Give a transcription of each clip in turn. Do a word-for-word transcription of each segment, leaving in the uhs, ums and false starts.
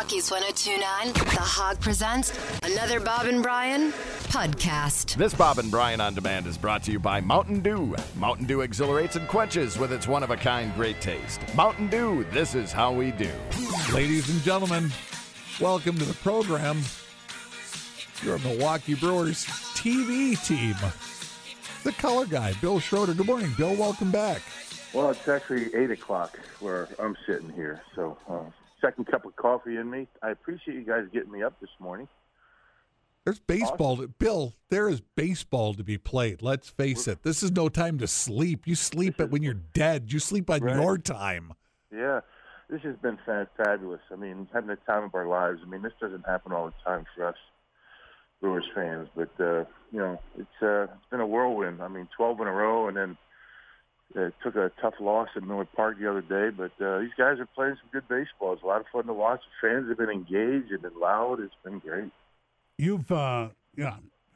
Rockies one oh two point nine, The Hog presents another Bob and Brian podcast. This Bob and Brian On Demand is brought to you by Mountain Dew. Mountain Dew exhilarates and quenches with its one-of-a-kind great taste. Mountain Dew, this is how we do. Ladies and gentlemen, welcome to the program. Your Milwaukee Brewers T V team. The color guy, Bill Schroeder. Good morning, Bill. Welcome back. Well, it's actually eight o'clock where I'm sitting here. So, uh, second cup of coffee in me. I appreciate you guys getting me up this morning. There's baseball. To, Bill, there is baseball to be played. Let's face it. This is no time to sleep. You sleep it when you're dead. You sleep on Right. your time. Yeah, this has been fa- fabulous. I mean, having the time of our lives. I mean, this doesn't happen all the time for us Brewers fans. But, uh, you know, it's, uh, it's been a whirlwind. I mean, twelve in a row, and then uh, took a tough loss at Miller Park the other day. But uh, these guys are playing some good baseball. It's a lot of fun to watch. The fans have been engaged and been loud. It's been great. You've, uh, yeah.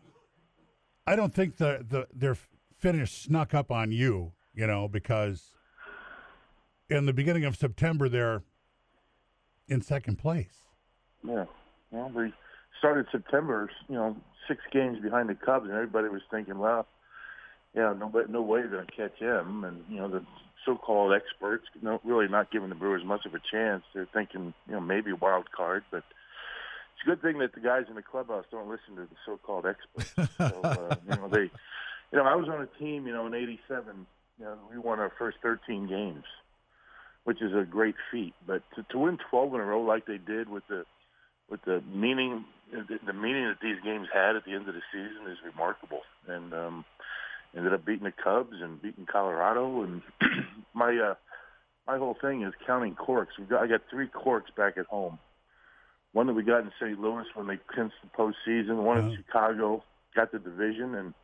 I don't think the, the their finish snuck up on you, you know, because in the beginning of September they're in second place. Yeah. Well, we started September, you know, six games behind the Cubs, and everybody was thinking, well, yeah, no, no way they're going to catch him. And, you know, the so-called experts, no, really not giving the Brewers much of a chance. They're thinking, you know, maybe a wild card, but it's a good thing that the guys in the clubhouse don't listen to the so-called experts. So, uh, you know, they, you know, I was on a team, you know, in eighty-seven, you know, we won our first thirteen games, which is a great feat. But to, to win twelve in a row like they did with the, with the meaning, the, the meaning that these games had at the end of the season is remarkable. And, um, ended up beating the Cubs and beating Colorado. And my, uh, my whole thing is counting corks. We got, I got three corks back at home. One that we got in Saint Louis when they clinched the postseason, one in Chicago, got the division, and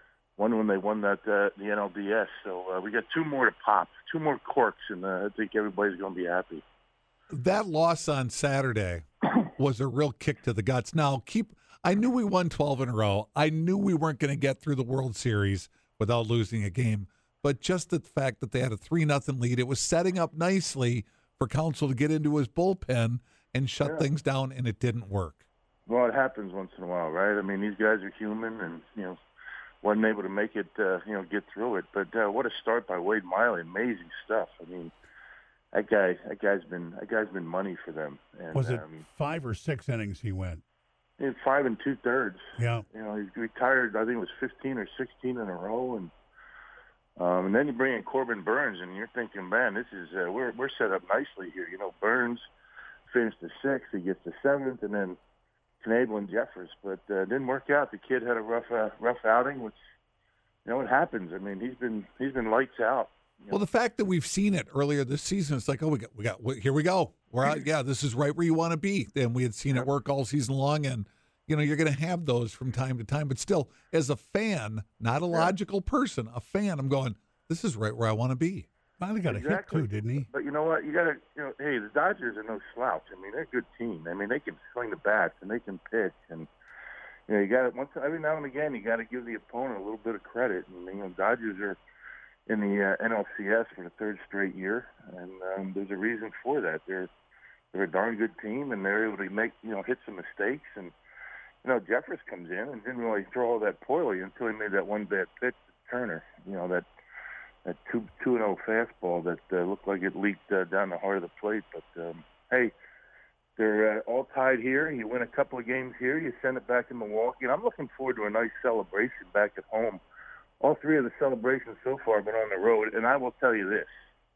one when they won that uh, the N L D S. So uh, we got two more to pop, two more corks, and uh, I think everybody's going to be happy. That loss on Saturday was a real kick to the guts. Now, keep. I knew we won twelve in a row. I knew we weren't going to get through the World Series without losing a game. But just the fact that they had a three nothing lead, it was setting up nicely for Counsell to get into his bullpen and shut Yeah. things down, and it didn't work. Well, it happens once in a while, right? I mean, these guys are human, and, you know, wasn't able to make it, uh, you know, get through it. But uh, what a start by Wade Miley. Amazing stuff. I mean, that guy, that guy's been, that guy's been money for them. And, Was it um, five or six innings he went? in five and two thirds? Yeah. You know, he retired, I think it was fifteen or sixteen in a row. And um, and then you bring in Corbin Burns, and you're thinking, man, this is, uh, we're, we're set up nicely here. You know, Burns finished the sixth, he gets the seventh, and then Knable and Jeffers, but uh, didn't work out. The kid had a rough, uh, rough outing, which, you know, it happens. I mean, he's been he's been lights out. You know? Well, the fact that we've seen it earlier this season, it's like, oh, we got, we got, here we go. We're out. Yeah, this is right where you want to be. And we had seen it work all season long, and you know, you're going to have those from time to time. But still, as a fan, not a logical person, a fan, I'm going, this is right where I want to be. Finally got Exactly. a hit too, didn't he? But you know what? You got to, you know, hey, the Dodgers are no slouch. I mean, they're a good team. I mean, they can swing the bats and they can pitch, and you know, you got to once every now and again, you got to give the opponent a little bit of credit. And you know, Dodgers are in the uh, N L C S for the third straight year, and um, there's a reason for that. They're they're a darn good team, and they're able to make you know hit some mistakes. And you know, Jeffers comes in and didn't really throw all that poorly until he made that one bad pitch to Turner. You know that. That two two and zero fastball that uh, looked like it leaked uh, down the heart of the plate. But um, hey, they're uh, all tied here. You win a couple of games here, you send it back to Milwaukee, and I'm looking forward to a nice celebration back at home. All three of the celebrations so far have been on the road, and I will tell you this.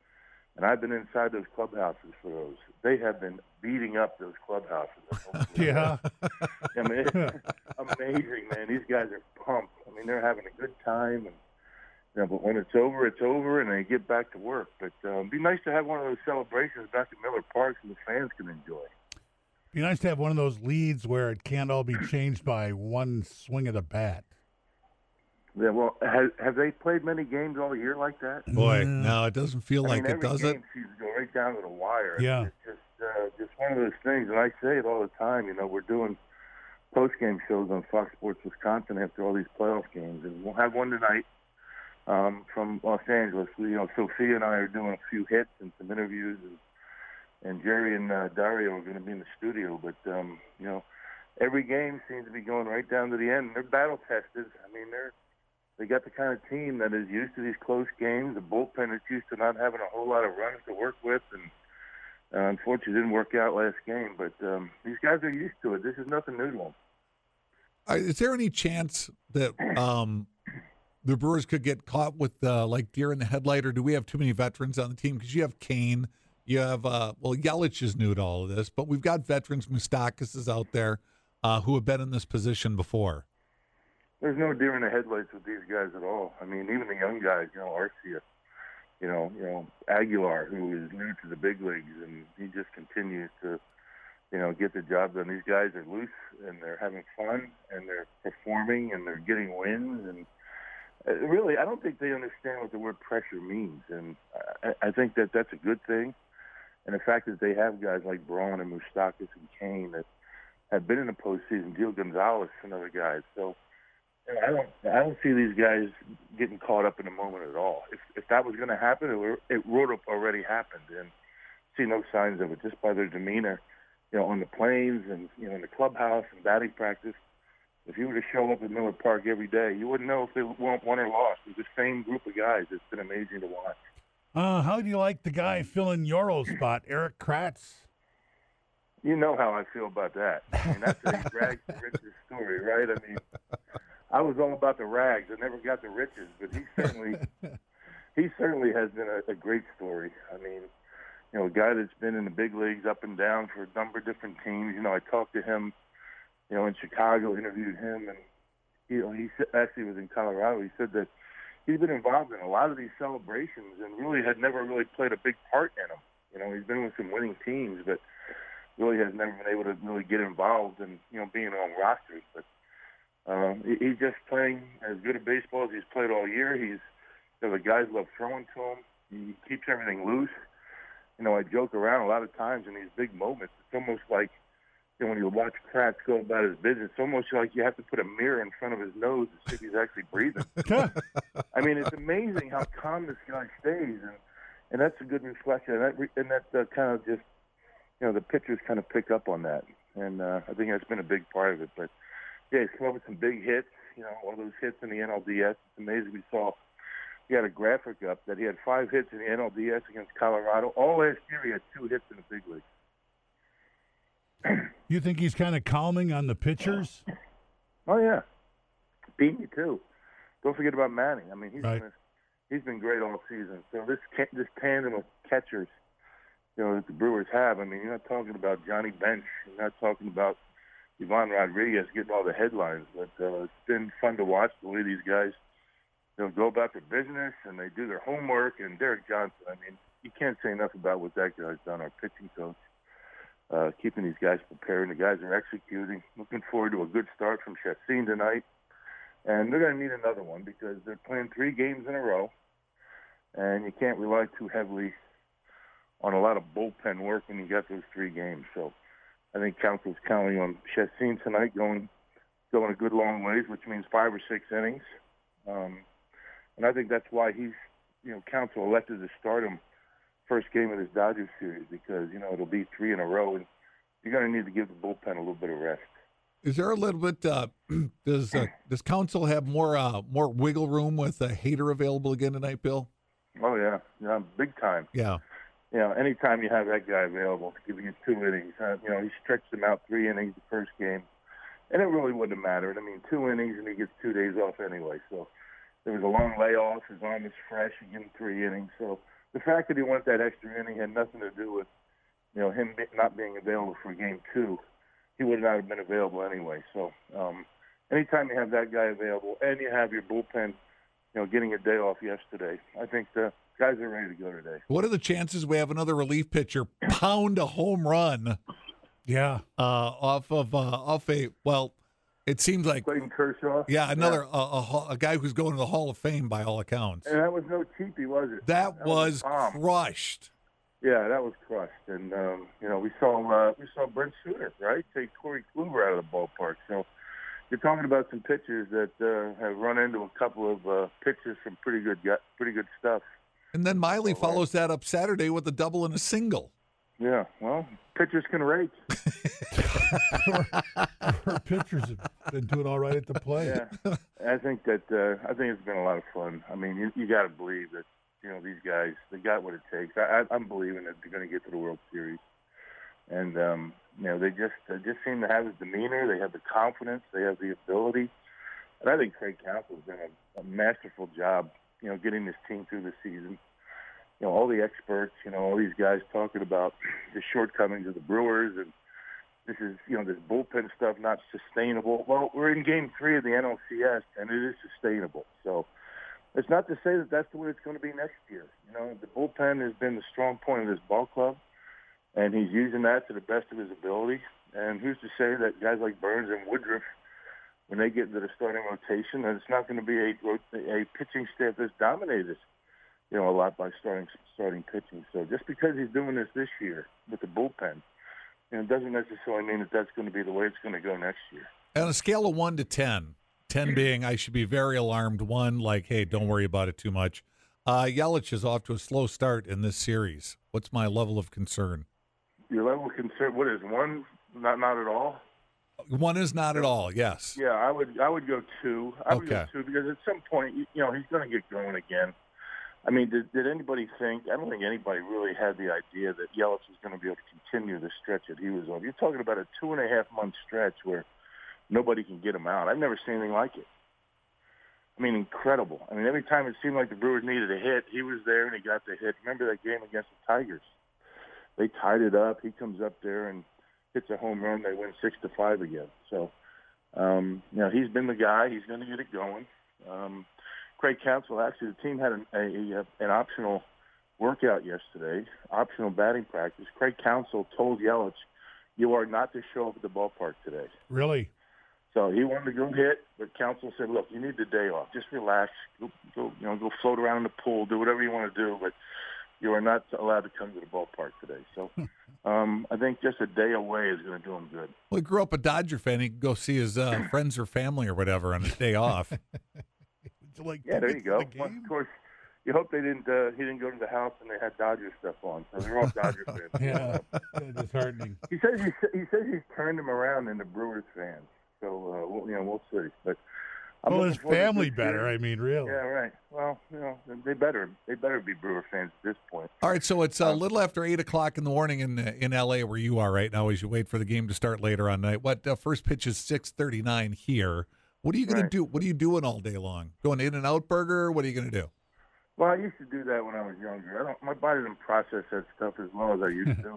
And I've been inside those clubhouses for those. They have been beating up those clubhouses. Yeah. I mean, amazing, man. These guys are pumped. I mean, they're having a good time, and. Yeah, but when it's over, it's over, and they get back to work. But um, it'd be nice to have one of those celebrations back at Miller Park so the fans can enjoy. Be nice to have one of those leads where it can't all be changed by one swing of the bat. Yeah, well, have, have they played many games all year like that? Boy, no, it doesn't feel I like mean, it, every does game it? seems to go right down to the wire. Yeah. It's just, uh, just one of those things, and I say it all the time. You know, we're doing post-game shows on Fox Sports Wisconsin after all these playoff games, and we'll have one tonight. Um, from Los Angeles, we, you know, Sophia and I are doing a few hits and some interviews, and and Jerry and uh, Dario are going to be in the studio. But um, you know, every game seems to be going right down to the end. They're battle tested. I mean, they're they got the kind of team that is used to these close games. The bullpen is used to not having a whole lot of runs to work with, and uh, unfortunately, it didn't work out last game. But um, these guys are used to it. This is nothing new to them. Uh, is there any chance that um, the Brewers could get caught with uh, like deer in the headlight, or do we have too many veterans on the team? Because you have Kane, you have uh, well, Yelich is new to all of this, but we've got veterans. Moustakas is out there uh, who have been in this position before. There's no deer in the headlights with these guys at all. I mean, even the young guys, you know, Arcia, you know, you know, Aguilar, who is new to the big leagues, and he just continues to, you know, get the job done. These guys are loose, and they're having fun, and they're performing, and they're getting wins. And uh, really, I don't think they understand what the word pressure means. And I, I think that that's a good thing. And the fact that they have guys like Braun and Moustakas and Kane that have been in the postseason, Gil Gonzalez and other guys. So you know, I don't, I don't see these guys getting caught up in the moment at all. If if that was going to happen, it, were, it would have already happened. And see no signs of it just by their demeanor. You know, on the planes and, you know, in the clubhouse and batting practice. If you were to show up at Miller Park every day, you wouldn't know if they won or lost. It's the same group of guys. It's been amazing to watch. Uh, how do you like the guy filling your old spot, Eric Kratz? You know how I feel about that. I mean, that's a rags to riches story, right? I mean, I was all about the rags. I never got the riches, but he certainly, he certainly has been a, a great story. I mean, you know, a guy that's been in the big leagues up and down for a number of different teams. You know, I talked to him, you know, in Chicago, interviewed him, and, you know, he actually was in Colorado. He said that he's been involved in a lot of these celebrations and really had never really played a big part in them. You know, he's been with some winning teams, but really has never been able to really get involved in, you know, being on rosters. But um, he, he's just playing as good a baseball as he's played all year. He's, you know, the guys love throwing to him. He keeps everything loose. You know, I joke around a lot of times in these big moments. It's almost like, you know, when you watch Kratz go about his business, it's almost like you have to put a mirror in front of his nose to see if he's actually breathing. I mean, it's amazing how calm this guy stays, and and that's a good reflection. And that, and that uh, kind of just, you know, the pitchers kind of pick up on that, and uh, I think that's been a big part of it. But yeah, he's come up with some big hits. You know, all those hits in the N L D S. It's amazing. We saw. He had a graphic up that he had five hits in the N L D S against Colorado. All last year he had two hits in the big league. You think he's kind of calming on the pitchers? Oh, yeah. Beatty, too. Don't forget about Manning. I mean, he's, right. been, he's been great all season. So this this tandem of catchers, you know, that the Brewers have, I mean, you're not talking about Johnny Bench. You're not talking about Ivan Rodriguez getting all the headlines. But uh, it's been fun to watch the way these guys, they'll go about their business and they do their homework. And Derek Johnson, I mean, you can't say enough about what that guy's done, our pitching coach, uh, keeping these guys prepared. And the guys are executing. Looking forward to a good start from Chassin tonight. And they're going to need another one because they're playing three games in a row. And you can't rely too heavily on a lot of bullpen work when you got those three games. So I think Council's counting on Chassin tonight going, going a good long ways, which means five or six innings. Um, And I think that's why he's, you know, Council elected to start him first game of this Dodgers series because, you know, it'll be three in a row, and you're going to need to give the bullpen a little bit of rest. Is there a little bit, uh, does uh, does Council have more uh, more wiggle room with a Hader available again tonight, Bill? Oh, yeah. Yeah, big time. Yeah. You know, anytime you have that guy available to give you two innings, uh, you know, he stretched him out three innings the first game, and it really wouldn't have mattered. I mean, two innings, and he gets two days off anyway, so there was a long layoff. His arm is fresh. He gave him three innings. So the fact that he wanted that extra inning had nothing to do with, you know, him not being available for game two. He would not have been available anyway. So um, anytime you have that guy available and you have your bullpen, you know, getting a day off yesterday, I think the guys are ready to go today. What are the chances we have another relief pitcher pound a home run? Yeah, uh, off of uh, off a well. It seems like Clayton Kershaw. Yeah, another yeah. A, a, a guy who's going to the Hall of Fame by all accounts. And that was no cheapie, was it? That, that was, was crushed. Yeah, that was crushed. And um, you know, we saw uh, we saw Brent Suter, right, take Corey Kluber out of the ballpark. So you're talking about some pitchers that uh, have run into a couple of uh, pitchers from pretty good pretty good stuff. And then Miley oh, follows right. that up Saturday with a double and a single. Yeah, well, pitchers can rake. Our pitchers have been doing all right at the plate. Yeah, I think that uh, I think it's been a lot of fun. I mean, you, you got to believe that you know these guys, they got what it takes. I, I, I'm believing that they're going to get to the World Series, and um, you know they just they just seem to have the demeanor, they have the confidence, they have the ability, and I think Craig Counsell's done a, a masterful job, you know, getting this team through the season. You know, all the experts, you know, all these guys talking about the shortcomings of the Brewers, and this is, you know, this bullpen stuff not sustainable. Well, we're in Game Three of the N L C S, and it is sustainable. So it's not to say that that's the way it's going to be next year. You know, the bullpen has been the strong point of this ball club, and he's using that to the best of his ability. And who's to say that guys like Burns and Woodruff, when they get into the starting rotation, that it's not going to be a a pitching staff that's dominated, you know, a lot by starting starting pitching. So just because he's doing this this year with the bullpen, you know, doesn't necessarily mean that that's going to be the way it's going to go next year. On a scale of one to ten, ten being I should be very alarmed, one like, hey, don't worry about it too much. Uh, Yelich is off to a slow start in this series. What's my level of concern? Your level of concern, what is one? Not not at all. One is not at all. Yes. Yeah, I would I would go two. I would Okay. go two because at some point, you, you know, he's going to get going again. I mean, did, did anybody think? I don't think anybody really had the idea that Yelich was going to be able to continue the stretch that he was on. You're talking about a two and a half month stretch where nobody can get him out. I've never seen anything like it. I mean, incredible. I mean, every time it seemed like the Brewers needed a hit, he was there and he got the hit. Remember that game against the Tigers? They tied it up. He comes up there and hits a home run. They win six to five again. So, um, you know, he's been the guy. He's going to get it going. Um, Craig Counsell, actually, the team had an, a, a, an optional workout yesterday, optional batting practice. Craig Counsell told Yelich, you are not to show up at the ballpark today. Really? So he wanted to go hit, but Counsell said, look, you need the day off. Just relax. Go, go, you know, go float around in the pool. Do whatever you want to do, but you are not allowed to come to the ballpark today. So um, I think just a day away is going to do him good. Well, he grew up a Dodger fan. He can go see his uh, friends or family or whatever on his day off. Like, Yeah, there you go. the Well, game? of course, you hope they didn't. Uh, he didn't go to the house and they had Dodger stuff on. So they're all Dodger fans. Yeah, yeah, disheartening. He says he, he says he's turned them around into Brewers fans. So uh, we'll, you know, we'll see. But I'm Well, looking his forward to family this better. series. I mean, really. Yeah, right. Well, you know, they better they better be Brewer fans at this point. All right, so it's a little after eight o'clock in the morning in in L A where you are right now as you wait for the game to start later on night. What uh, first pitch is six thirty nine here. What are you going Right. to do? What are you doing all day long? Going In-N-Out Burger? What are you going to do? Well, I used to do that when I was younger. I don't. My body didn't process that stuff as well as I used to.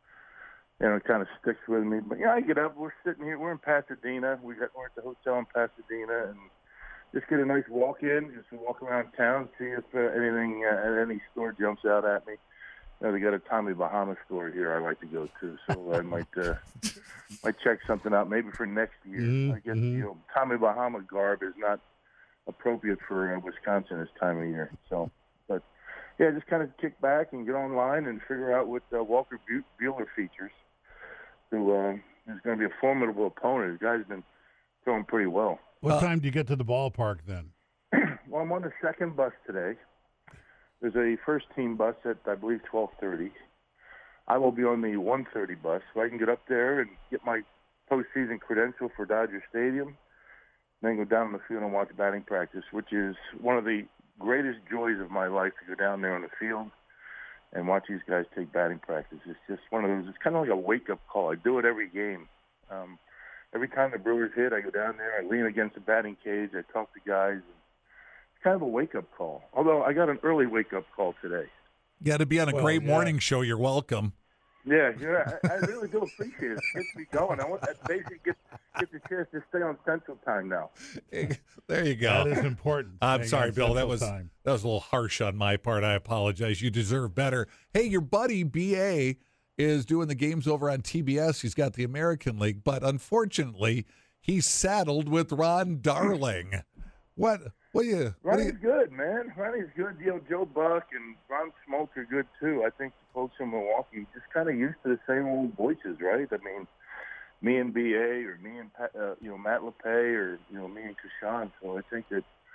You know, it kind of sticks with me. But yeah, I get up. We're sitting here. We're in Pasadena. We got we're at the hotel in Pasadena, and just get a nice walk in. Just walk around town, see if uh, anything, uh, any store jumps out at me. You know, they got a Tommy Bahama store here I like to go to, so I might uh, might check something out maybe for next year. Mhm, I guess mhm. you know Tommy Bahama garb is not appropriate for uh, Wisconsin this time of year. So, but yeah, just kind of kick back and get online and figure out what uh, Walker Bu- Buehler features. Who uh, is going to be a formidable opponent. The guy's been throwing pretty well. What Uh, time do you get to the ballpark then? Well, I'm on the second bus today. There's a first team bus at, I believe, twelve thirty. I will be on the one thirty bus, so I can get up there and get my postseason credential for Dodger Stadium, then go down on the field and watch batting practice, which is one of the greatest joys of my life, to go down there on the field and watch these guys take batting practice. It's just one of those, it's kind of like a wake-up call. I do it every game. Um, every time the Brewers hit, I go down there, I lean against the batting cage, I talk to guys. It's kind of a wake-up call. Although I got an early wake-up call today. You got to be on a Well, great yeah. morning show. You're welcome. Yeah, yeah, I, I really do appreciate it. It gets me going. I want I basically get get the chance to stay on Central Time now. There you go. That is important. I'm Staying sorry, on Bill. That Central was Time. that was a little harsh on my part. I apologize. You deserve better. Hey, your buddy B A is doing the games over on T B S. He's got the American League, but unfortunately, he's saddled with Ron Darling. What? What do you? What do Ronnie's you good, man. Ronnie's good. You know, Joe Buck and Ron Smoltz are good too. I think the folks in Milwaukee just kind of used to the same old voices, right? I mean, me and B A or me and Pat, uh, you know Matt LePay or you know me and Kashan. So I think that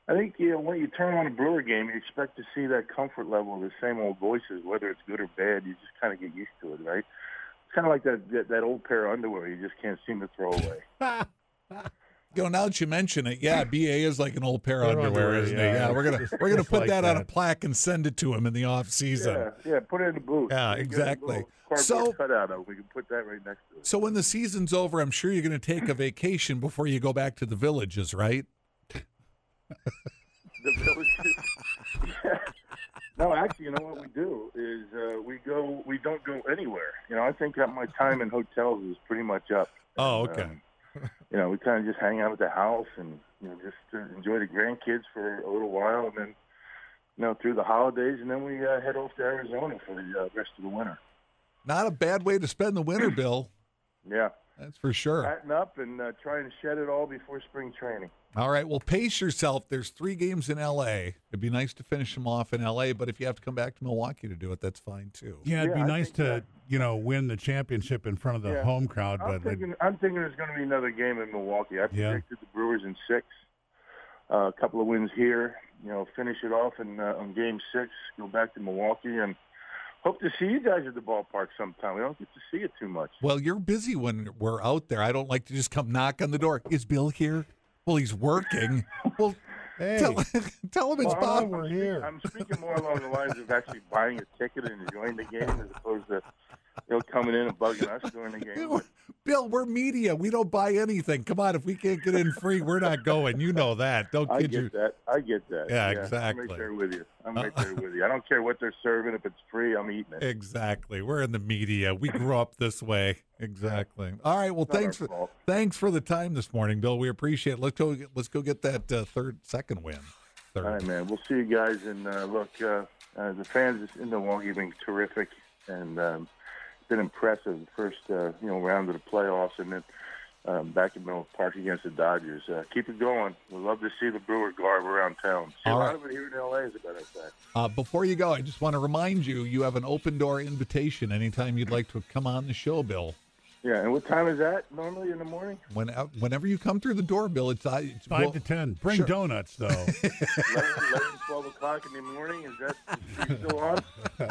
I think, you know, when you turn on a Brewer game, you expect to see that comfort level of the same old voices, whether it's good or bad. You just kind of get used to it, right? It's kind of like that, that that old pair of underwear you just can't seem to throw away. You know, now that you mention it, yeah, B A is like an old pair of Pair of underwear, underwear, isn't yeah. it? Yeah, we're gonna we're gonna Just put like that, on a that. plaque and send it to him in the off season. Yeah, yeah, put it in the booth. Yeah, You get a exactly. little Cardboard So- cutout of it. We can put that right next to it. So when the season's over, I'm sure you're going to take a vacation before you go back to the Villages, right? The Villages. Yeah. No, actually, you know what we do is uh, we go. We don't go anywhere. You know, I think that my time in hotels is pretty much up. Oh, And, okay. um, you know, we kind of just hang out at the house and you know just uh, enjoy the grandkids for a little while, and then you know through the holidays, and then we uh, head off to Arizona for the uh, rest of the winter. Not a bad way to spend the winter, Bill. Yeah, That's for sure. fatten up and uh, try and shed it all before spring training. All right, well, pace yourself. There's three games in L A. It'd be nice to finish them off in L A, but if you have to come back to Milwaukee to do it, that's fine too. Yeah, it'd Yeah, be I nice think to, that- you know, win the championship in front of the Yeah. home crowd. I'm But thinking, I'm thinking there's going to be another game in Milwaukee. I Yeah. predicted the Brewers in six. Uh, a couple of wins here. You know, finish it off in uh, on game six. Go back to Milwaukee and hope to see you guys at the ballpark sometime. We don't get to see it too much. Well, you're busy when we're out there. I don't like to just come knock on the door. Is Bill here? Well, he's working. Well, hey, tell, tell him it's Well, Bob. I'm, we're I'm here. Speaking, I'm speaking more along the lines of actually buying a ticket and enjoying the game as opposed to you know coming in and bugging us during the game. But, Bill, we're media. We don't buy anything. Come on, if we can't get in free, we're not going. You know that. Don't I kid get you. that. I get that. Yeah, I'm exactly. right there with you. I'm right there with you. I don't care what they're serving. If it's free, I'm eating it. Exactly. We're in the media. We grew up this way. Exactly. All right. Well, Not thanks our for fault. thanks for the time this morning, Bill. We appreciate it. Let's go. Let's go get that uh, third, second win. Third. All right, man. We'll see you guys. And uh, look, uh, uh, the fans in Milwaukee have been terrific, and um, it's been impressive. The first, uh, you know, round of the playoffs, and then um, back in Miller Park against the Dodgers. Uh, keep it going. We'd love to see the Brewer garb around town. See All a lot right. of it here in L A, as a matter of fact. Uh, before you go, I just want to remind you, you have an open door invitation anytime you'd like to come on the show, Bill. Yeah, and what time is that normally in the morning? When, uh, whenever you come through the door, Bill, it's, uh, it's five well, to ten. Bring sure. donuts, though. eleven, eleven, twelve o'clock in the morning? Is that is it still on?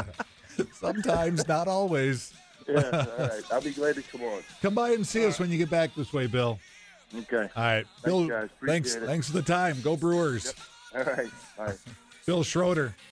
sometimes, not always. Yeah, all right. I'll be glad to come on. Come by and see us when you get back this way, Bill. Okay. All right, Bill. guys. Appreciate Thanks. it. Thanks for the time. Go Brewers. All right. All right. Bill Schroeder.